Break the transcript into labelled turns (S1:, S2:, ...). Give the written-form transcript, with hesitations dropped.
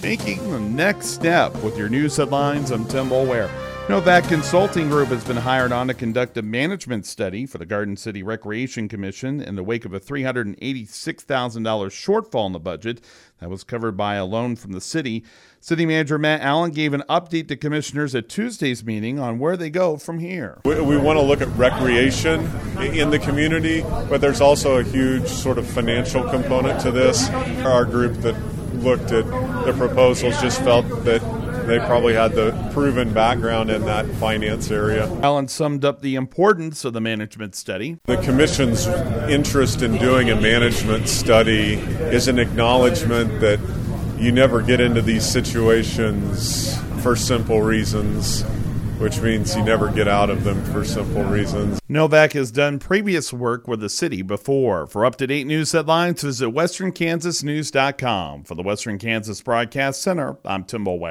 S1: Taking the next step with your news headlines. I'm Tim Boulware. Novak Consulting Group has been hired on to conduct a management study for the Garden City Recreation Commission in the wake of a $386,000 shortfall in the budget that was covered by a loan from the city. City Manager Matt Allen gave an update to commissioners at Tuesday's meeting on where they go from here.
S2: We want to look at recreation in the community, but there's also a huge sort of financial component to this. Our group that looked at the proposals just felt that they probably had the proven background in that finance area.
S1: Allen summed up the importance of the management study.
S2: The Commission's interest in doing a management study is an acknowledgement that you never get into these situations for simple reasons, which means you never get out of them for simple reasons.
S1: Novak has done previous work with the city before. For up-to-date news headlines, visit westernkansasnews.com. For the Western Kansas Broadcast Center, I'm Tim Boulware.